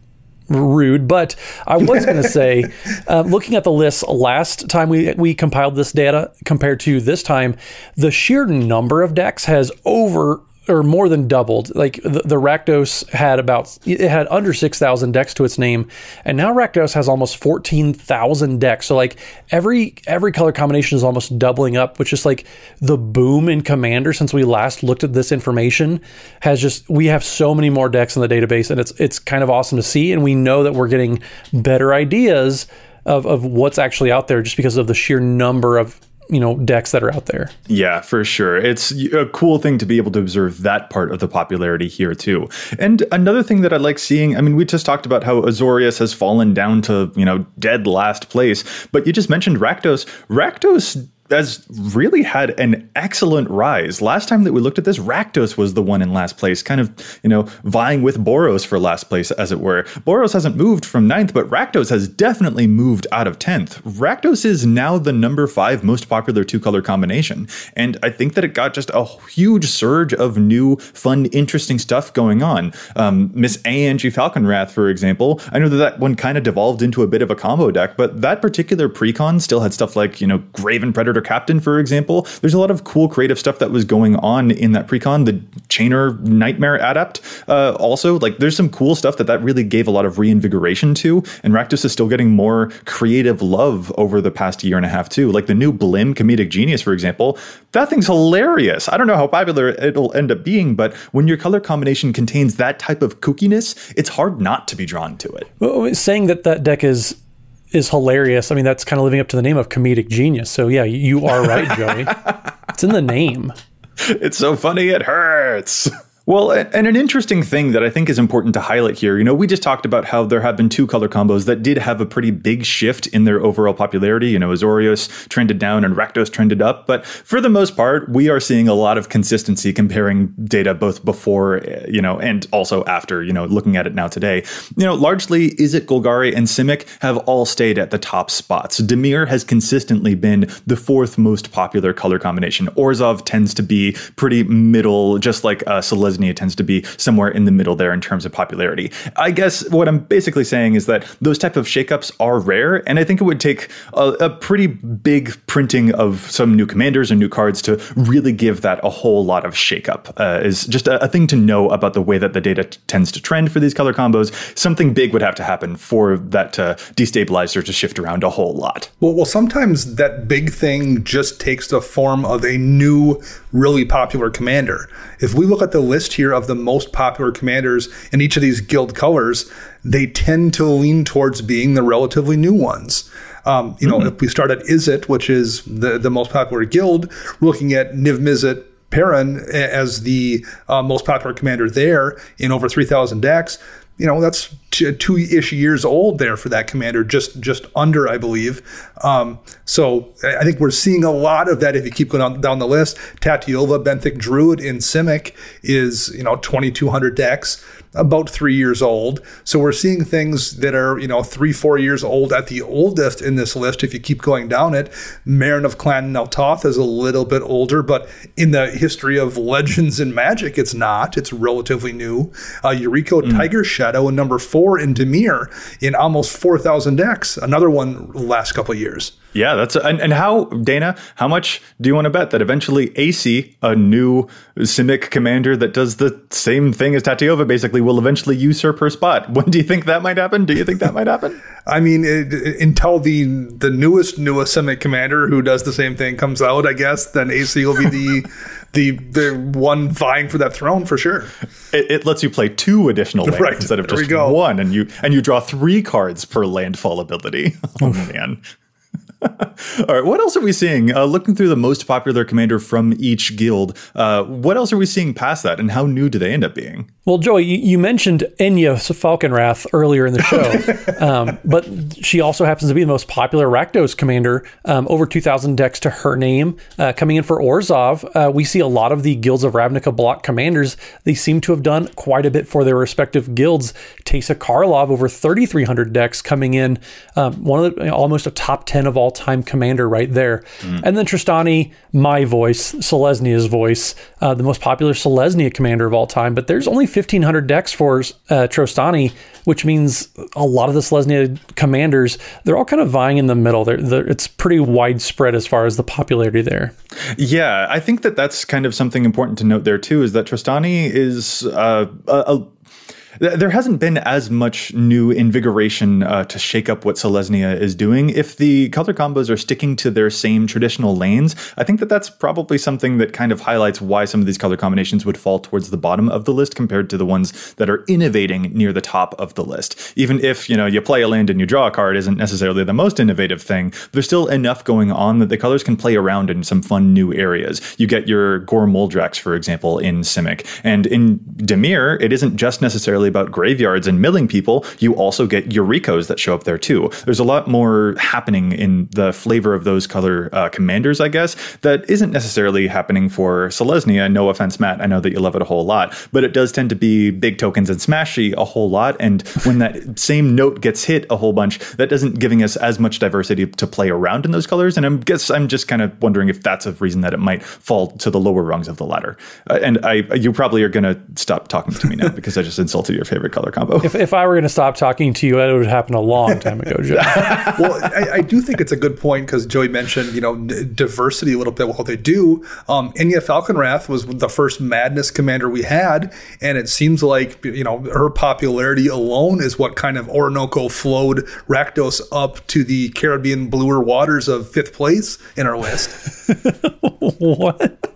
rude, but I was going to say, uh, looking at the list last time we we compiled this data compared to this time, the sheer number of decks has over or more than doubled. Like the, the Rakdos had about, it had under six thousand decks to its name, and now Rakdos has almost fourteen thousand decks. So like every every color combination is almost doubling up, which is like the boom in Commander since we last looked at this information has just, we have so many more decks in the database, and it's it's kind of awesome to see, and we know that we're getting better ideas of, of what's actually out there just because of the sheer number of you know, decks that are out there. Yeah, for sure. It's a cool thing to be able to observe that part of the popularity here too. And another thing that I like seeing, I mean, we just talked about how Azorius has fallen down to, you know, dead last place, but you just mentioned Rakdos. Rakdos has really had an excellent rise. Last time that we looked at this, Rakdos was the one in last place, kind of, you know, vying with Boros for last place, as it were. Boros hasn't moved from ninth, but Rakdos has definitely moved out of tenth. Rakdos is now the number five most popular two-color combination, and I think that it got just a huge surge of new, fun, interesting stuff going on. Um, Miss Angie Falconwrath, for example, I know that that one kind of devolved into a bit of a combo deck, but that particular precon still had stuff like, you know, Graven Predator Captain, for example. There's a lot of cool creative stuff that was going on in that precon. The Chainer Nightmare Adept, uh, also, like, there's some cool stuff that that really gave a lot of reinvigoration to, and Rakdos is still getting more creative love over the past year and a half too. Like the new Blim Comedic Genius, for example, that thing's hilarious. I don't know how popular it'll end up being, but when your color combination contains that type of kookiness, it's hard not to be drawn to it. Well, saying that that deck is is hilarious, I mean, that's kind of living up to the name of Comedic Genius. So yeah, you are right, Joey. It's in the name. It's so funny it hurts. Well, and an interesting thing that I think is important to highlight here, you know, we just talked about how there have been two color combos that did have a pretty big shift in their overall popularity. You know, Azorius trended down and Rakdos trended up. But for the most part, we are seeing a lot of consistency comparing data both before, you know, and also after, you know, looking at it now today. You know, largely, Izzet, Golgari, and Simic have all stayed at the top spots. Dimir has consistently been the fourth most popular color combination. Orzhov tends to be pretty middle, just like uh, Selesnya tends to be somewhere in the middle there in terms of popularity. I guess what I'm basically saying is that those type of shakeups are rare, and I think it would take a, a pretty big printing of some new commanders and new cards to really give that a whole lot of shakeup. Uh, is just a, a thing to know about the way that the data t- tends to trend for these color combos. Something big would have to happen for that to destabilize or to shift around a whole lot. Well, well, sometimes that big thing just takes the form of a new, really popular commander. If we look at the list here of the most popular commanders in each of these guild colors, they tend to lean towards being the relatively new ones. Um, you know, mm-hmm. if we start at Izzet, which is the, the most popular guild, we're looking at Niv-Mizzet Perrin as the uh, most popular commander there in over three thousand decks. You know, that's t- two-ish years old there for that commander, just just under, I believe. Um, so I think we're seeing a lot of that if you keep going down, down the list. Tatyova, Benthic Druid in Simic is, you know, twenty-two hundred decks, about three years old. So we're seeing things that are, you know, three, four years old at the oldest in this list if you keep going down it. Meren of Clan Naltoth is a little bit older, but in the history of Legends and Magic, it's not. It's relatively new. Uh, Yuriko mm. Tiger Shadow, and number four in Dimir in almost four thousand decks. Another one last couple of years. Yeah, that's and, and how, Dana, how much do you want to bet that eventually A C, a new Simic commander that does the same thing as Tatyova, basically will eventually usurp her spot? When do you think that might happen? Do you think that might happen? I mean, it, it, until the the newest, newest Simic commander who does the same thing comes out, I guess, then A C will be the the the one vying for that throne for sure. It, it lets you play two additional lands right. instead of just one, and you and you draw three cards per landfall ability. Oh man. All right, what else are we seeing? Uh, looking through the most popular commander from each guild, uh, what else are we seeing past that, and how new do they end up being? Well, Joey, you, you mentioned Enya Falconwrath earlier in the show, um, but she also happens to be the most popular Rakdos commander, um, over two thousand decks to her name. Uh, coming in for Orzhov, uh, we see a lot of the Guilds of Ravnica block commanders. They seem to have done quite a bit for their respective guilds. Teysa Karlov, over thirty-three hundred decks coming in, um, one of the, almost a top ten of all time all-time commander right there. Mm. And then Trostani, my voice, Selesnya's voice, uh, the most popular Selesnya commander of all time. But there's only fifteen hundred decks for uh, Trostani, which means a lot of the Selesnya commanders, they're all kind of vying in the middle. They're, they're, it's pretty widespread as far as the popularity there. Yeah, I think that that's kind of something important to note there too, is that Trostani is uh, a, a there hasn't been as much new invigoration uh, to shake up what Selesnya is doing. If the color combos are sticking to their same traditional lanes, I think that that's probably something that kind of highlights why some of these color combinations would fall towards the bottom of the list compared to the ones that are innovating near the top of the list. Even if, you know, you play a land and you draw a card isn't necessarily the most innovative thing, there's still enough going on that the colors can play around in some fun new areas. You get your Gore Moldrax, for example, in Simic. And in Dimir, it isn't just necessarily about graveyards and milling people. You also get Eurekos that show up there too. There's a lot more happening in the flavor of those color uh, commanders, I guess, that isn't necessarily happening for Selesnya. No offense, Matt, I know that you love it a whole lot, but it does tend to be big tokens and smashy a whole lot. And when that same note gets hit a whole bunch, that doesn't giving us as much diversity to play around in those colors. And I guess I'm just kind of wondering if that's a reason that it might fall to the lower rungs of the ladder. Uh, and I, you probably are going to stop talking to me now because I just insulted your favorite color combo. If, if I were going to stop talking to you, that would have happened a long time ago, Joe. Well, I, I do think it's a good point because Joey mentioned, you know, d- diversity a little bit. What they do. Um, Enya Falconwrath was the first Madness commander we had, and it seems like, you know, her popularity alone is what kind of Orinoco flowed Rakdos up to the Caribbean bluer waters of fifth place in our list. What?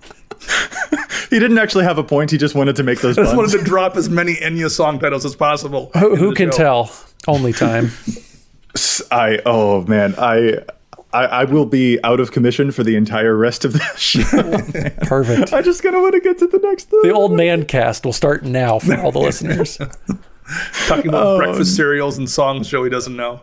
He didn't actually have a point. He just wanted to make those I just puns. wanted to drop as many Enya song titles as possible. Who, who can show. tell? Only time. I, oh man, I, I, I will be out of commission for the entire rest of the show. Perfect. I just kind of want to get to the next thing. The old man cast will start now for all the listeners. Talking about oh, breakfast cereals and songs Joey doesn't know.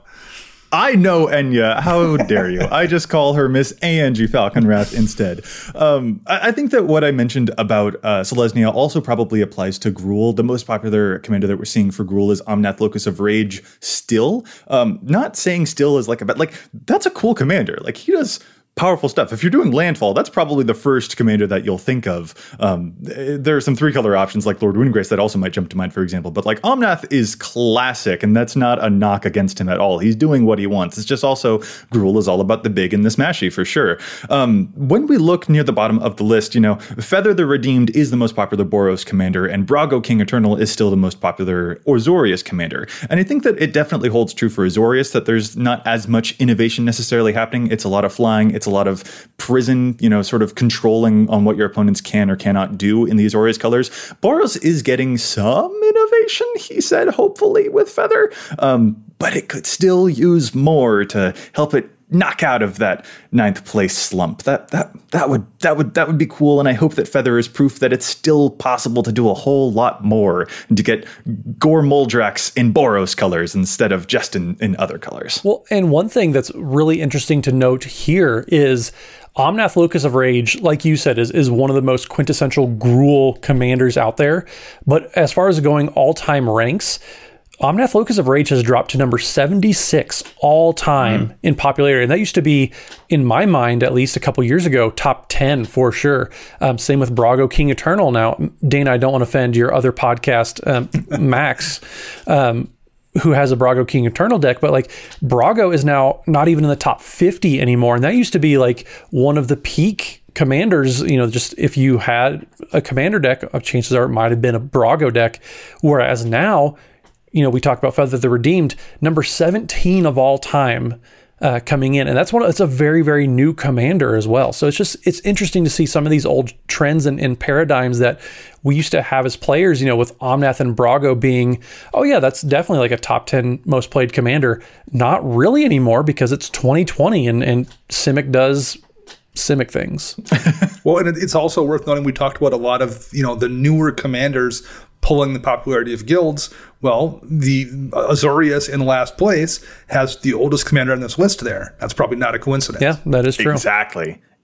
I know Enya. How dare you? I just call her Miss Angie Falconwrath instead. Um, I, I think that what I mentioned about uh, Selesnya also probably applies to Gruul. The most popular commander that we're seeing for Gruul is Omnath, Locus of Rage still. Um, not saying still is like a bad, like that's a cool commander. Like he does powerful stuff. If you're doing landfall, that's probably the first commander that you'll think of. Um, there are some three color options like Lord Windgrace that also might jump to mind, for example. But like Omnath is classic, and that's not a knock against him at all. He's doing what he wants. It's just also Gruul is all about the big and the smashy for sure. Um, when we look near the bottom of the list, you know, Feather the Redeemed is the most popular Boros commander, and Brago King Eternal is still the most popular Azorius commander. And I think that it definitely holds true for Azorius that there's not as much innovation necessarily happening. It's a lot of flying. It's a lot of prison, you know, sort of controlling on what your opponents can or cannot do in the Azorius colors. Boros is getting some innovation, he said, hopefully with Feather, um, but it could still use more to help it knock out of that ninth place slump. That that that would that would that would be cool, and I hope that Feather is proof that it's still possible to do a whole lot more and to get Gore Moldrax in Boros colors instead of just in, in other colors. Well, and one thing that's really interesting to note here is Omnath, Locus of Rage, like you said, is, is one of the most quintessential Gruul commanders out there. But as far as going all-time ranks, Omnath, Locus of Rage has dropped to number seventy-six all time mm. in popularity. And that used to be, in my mind, at least a couple years ago, top ten for sure. Um, same with Brago King Eternal. Now, Dana, I don't want to offend your other podcast, um, Max, um, who has a Brago King Eternal deck, but like Brago is now not even in the top fifty anymore. And that used to be like one of the peak commanders, you know, just if you had a commander deck, chances are it might have been a Brago deck. Whereas now, you know, we talked about Feather the Redeemed, number seventeen of all time uh, coming in. And that's one, it's a very, very new commander as well. So it's just, it's interesting to see some of these old trends and, and paradigms that we used to have as players, you know, with Omnath and Brago being, oh yeah, that's definitely like a top ten most played commander. Not really anymore because it's twenty twenty and, and Simic does Simic things. Well, and it's also worth noting, we talked about a lot of, you know, the newer commanders pulling the popularity of guilds. Well, the Azorius in last place has the oldest commander on this list there. That's probably not a coincidence. Yeah, that is true. Exactly.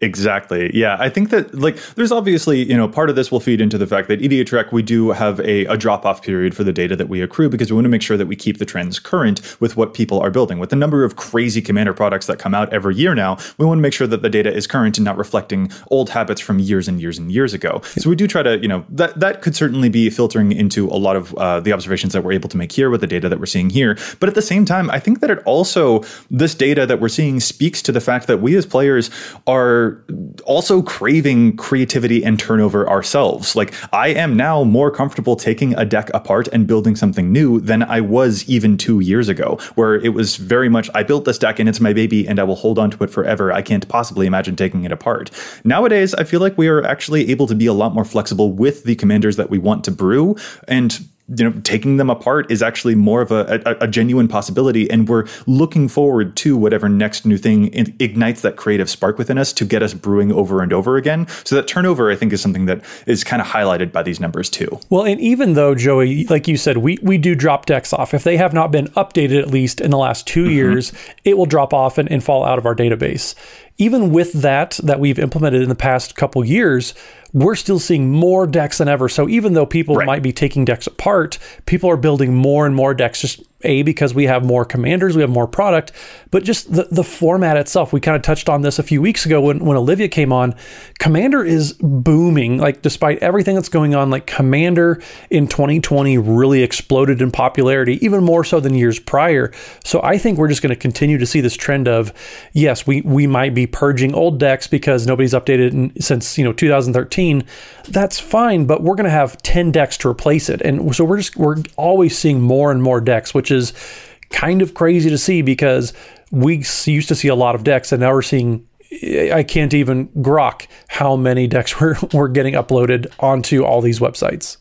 Exactly. Yeah. I think that like there's obviously, you know, part of this will feed into the fact that E D H Rec, we do have a, a drop off period for the data that we accrue because we want to make sure that we keep the trends current with what people are building. With the number of crazy Commander products that come out every year now, we want to make sure that the data is current and not reflecting old habits from years and years and years ago. So we do try to, you know, that, that could certainly be filtering into a lot of uh, the observations that we're able to make here with the data that we're seeing here. But at the same time, I think that it also, this data that we're seeing speaks to the fact that we as players are also craving creativity and turnover ourselves. Like I am now more comfortable taking a deck apart and building something new than I was even two years ago, where it was very much, I built this deck and it's my baby and I will hold on to it forever. I can't possibly imagine taking it apart. Nowadays, I feel like we are actually able to be a lot more flexible with the commanders that we want to brew, and you know, taking them apart is actually more of a, a, a genuine possibility. And we're looking forward to whatever next new thing ignites that creative spark within us to get us brewing over and over again. So that turnover, I think, is something that is kind of highlighted by these numbers too. Well, and even though, Joey, like you said, we, we do drop decks off. If they have not been updated, at least in the last two mm-hmm. years, it will drop off and, and fall out of our database. Even with that, that we've implemented in the past couple years, we're still seeing more decks than ever. So even though people right. might be taking decks apart, people are building more and more decks, just A, because we have more commanders, we have more product, but just the, the format itself. We kind of touched on this a few weeks ago when, when Olivia came on. Commander is booming. Like despite everything that's going on, like Commander in twenty twenty really exploded in popularity, even more so than years prior. So I think we're just going to continue to see this trend of, yes, we, we might be purging old decks because nobody's updated in, since, you know, two thousand thirteen. That's fine, but we're going to have ten decks to replace it. And so we're just, we're always seeing more and more decks, which is kind of crazy to see because we used to see a lot of decks and now we're seeing, I can't even grok how many decks we're, we're getting uploaded onto all these websites.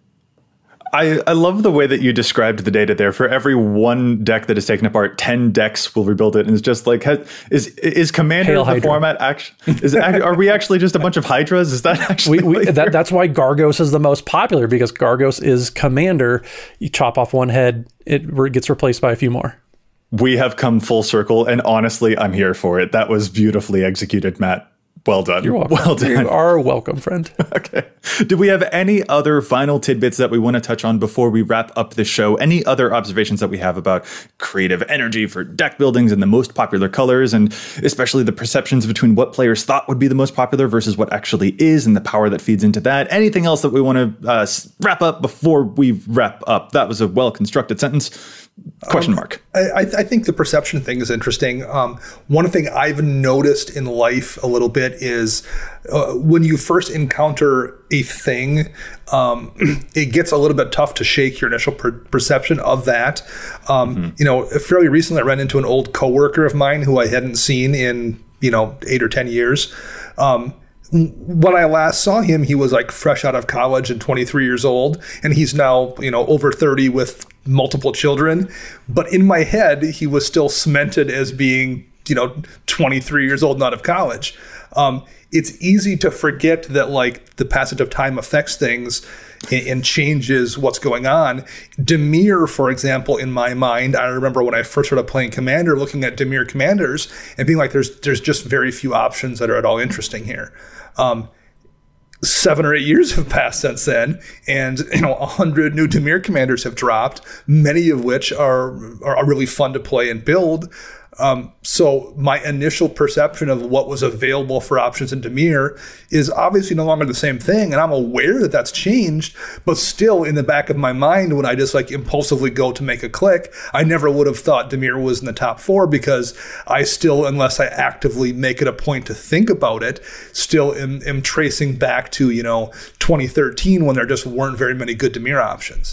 I, I love the way that you described the data there. For every one deck that is taken apart, ten decks will rebuild it. And it's just like, has, is is Commander Hail the Hydra. format actually? Is it, are we actually just a bunch of Hydras? Is that actually? We, we, that, that's why Gargos is the most popular, because Gargos is Commander. You chop off one head, it re- gets replaced by a few more. We have come full circle, and honestly, I'm here for it. That was beautifully executed, Matt. Well done. You're welcome. Well done. You are welcome, friend. Okay. Do we have any other final tidbits that we want to touch on before we wrap up the show? Any other observations that we have about creative energy for deck buildings and the most popular colors, and especially the perceptions between what players thought would be the most popular versus what actually is, and the power that feeds into that? Anything else that we want to uh, wrap up before we wrap up? That was a well-constructed sentence. Question mark. Um, I, I think the perception thing is interesting. Um, one thing I've noticed in life a little bit is uh, when you first encounter a thing, um, it gets a little bit tough to shake your initial per- perception of that. Um, mm-hmm. You know, fairly recently I ran into an old coworker of mine who I hadn't seen in, you know, eight or ten years. Um, When I last saw him, he was like fresh out of college and twenty-three years old, and he's now, you know, over thirty with multiple children. But in my head, he was still cemented as being, you know, twenty-three years old and out of college. Um, it's easy to forget that like the passage of time affects things and, and changes what's going on. Dimir, for example, in my mind, I remember when I first started playing Commander, looking at Dimir commanders and being like, there's there's just very few options that are at all interesting here. Um, seven or eight years have passed since then, and you know, a hundred new Dimir commanders have dropped, many of which are are really fun to play and build. Um, so my initial perception of what was available for options in Dimir is obviously no longer the same thing, and I'm aware that that's changed, but still in the back of my mind, when I just like impulsively go to make a click, I never would have thought Dimir was in the top four, because I still, unless I actively make it a point to think about it, still am, am tracing back to, you know, twenty thirteen when there just weren't very many good Dimir options.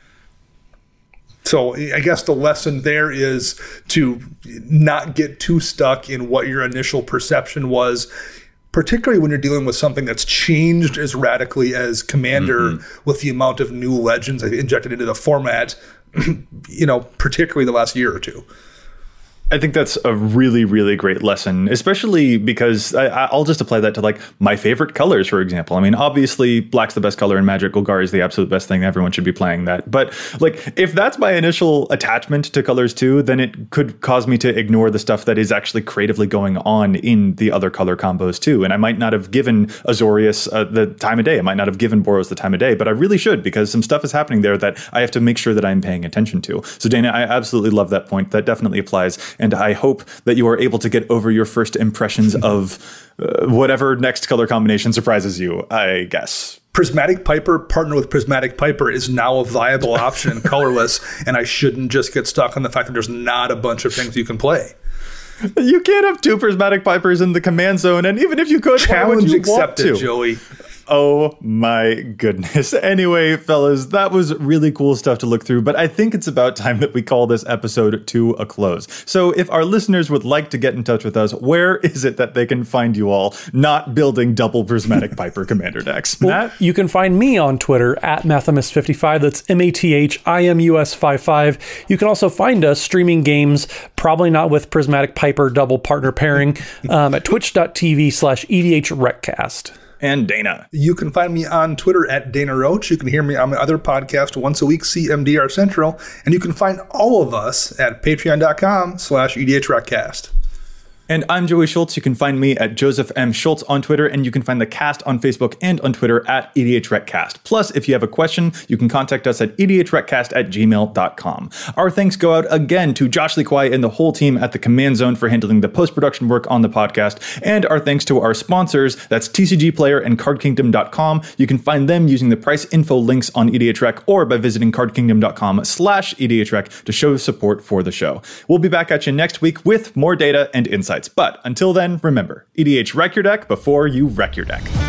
So I guess the lesson there is to not get too stuck in what your initial perception was, particularly when you're dealing with something that's changed as radically as Commander, mm-hmm. with the amount of new legends injected into the format, you know, particularly the last year or two. I think that's a really, really great lesson, especially because I, I'll just apply that to like my favorite colors, for example. I mean, obviously, black's the best color in Magic. Golgari is the absolute best thing. Everyone should be playing that. But like, if that's my initial attachment to colors too, then it could cause me to ignore the stuff that is actually creatively going on in the other color combos too. And I might not have given Azorius uh, the time of day. I might not have given Boros the time of day, but I really should, because some stuff is happening there that I have to make sure that I'm paying attention to. So Dana, I absolutely love that point. That definitely applies. And I hope that you are able to get over your first impressions of uh, whatever next color combination surprises you, I guess. Prismatic Piper, partner with Prismatic Piper, is now a viable option in colorless, and I shouldn't just get stuck on the fact that there's not a bunch of things you can play. You can't have two Prismatic Pipers in the command zone, and even if you could, challenge why would you accepted, want to? Joey. Oh my goodness. Anyway, fellas, that was really cool stuff to look through, but I think it's about time that we call this episode to a close. So if our listeners would like to get in touch with us, where is it that they can find you all not building double Prismatic Piper commander decks? Well, Matt? You can find me on Twitter at Mathimus fifty-five. That's M A T H I M U S fifty-five. You can also find us streaming games, probably not with Prismatic Piper double partner pairing, um, at twitch.tv slash EDHRecast. And Dana. You can find me on Twitter at Dana Roach. You can hear me on my other podcast once a week, C M D R Central. And you can find all of us at patreon.com slash EDHRecast. And I'm Joey Schultz. You can find me at Joseph M. Schultz on Twitter, and you can find the cast on Facebook and on Twitter at EDHRecast. Plus, if you have a question, you can contact us at EDHRecast at gmail dot com. Our thanks go out again to Josh Lee Kwai and the whole team at the Command Zone for handling the post-production work on the podcast. And our thanks to our sponsors, that's T C G Player and card kingdom dot com. You can find them using the price info links on EDHRec or by visiting card kingdom dot com slash EDHRec to show support for the show. We'll be back at you next week with more data and insights. But until then, remember, E D H wreck your deck before you wreck your deck.